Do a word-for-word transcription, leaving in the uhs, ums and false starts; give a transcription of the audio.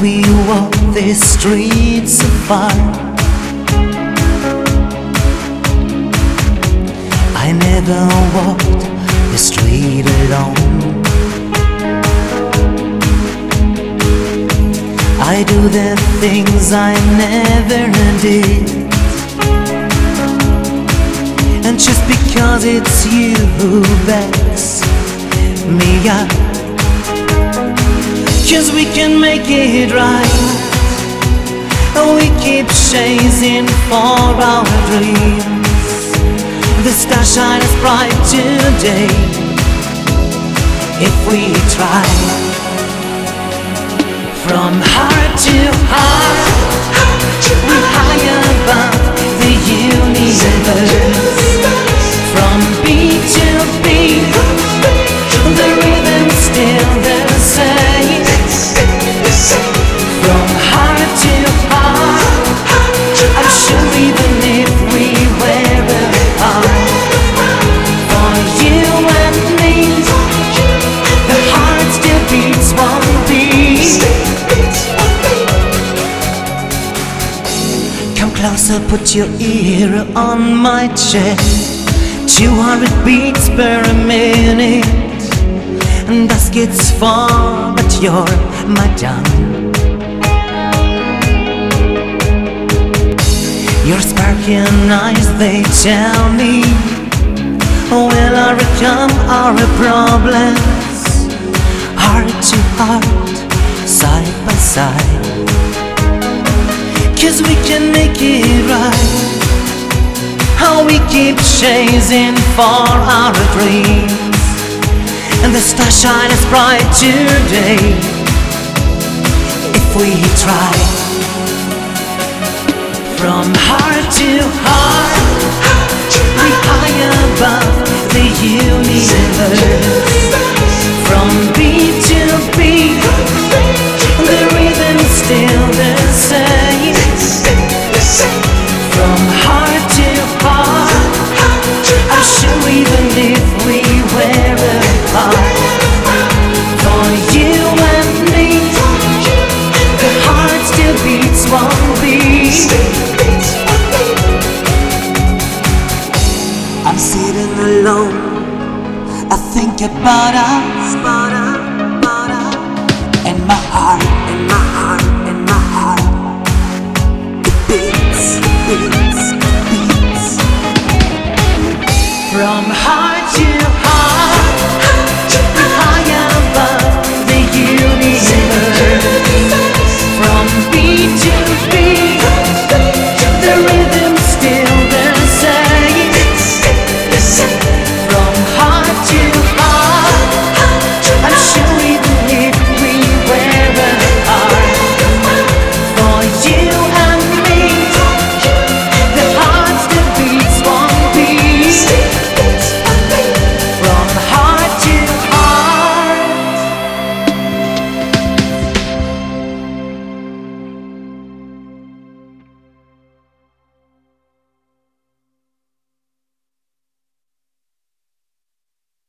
we walk these streets so far, I never walked the street alone. I do the things I never did, and just because it's you who backs me up, 'cause we can make it right. We keep chasing for our dreams. The star shines bright today if we try. From heart to heart, we're high above the universe. From beat to beat, the rhythm's still the same. From heart to heart, I'm sure even if we were apart, for you and me, the heart still beats one beat. Come closer, put your ear on my chest. two hundred beats per minute, and dusk gets far, but you're my tongue. Your sparkling eyes, they tell me we'll overcome our problems, heart to heart, side by side, 'cause we can make it right. How we keep chasing for our dreams, and the star shines bright today if we try. From heart to heart, we're high above the universe. From beat to beat, the rhythm's still the same. From heart to heart, I'm sure even if we were apart, for you and me, the heart still beats one beat. I'm sitting alone, I think about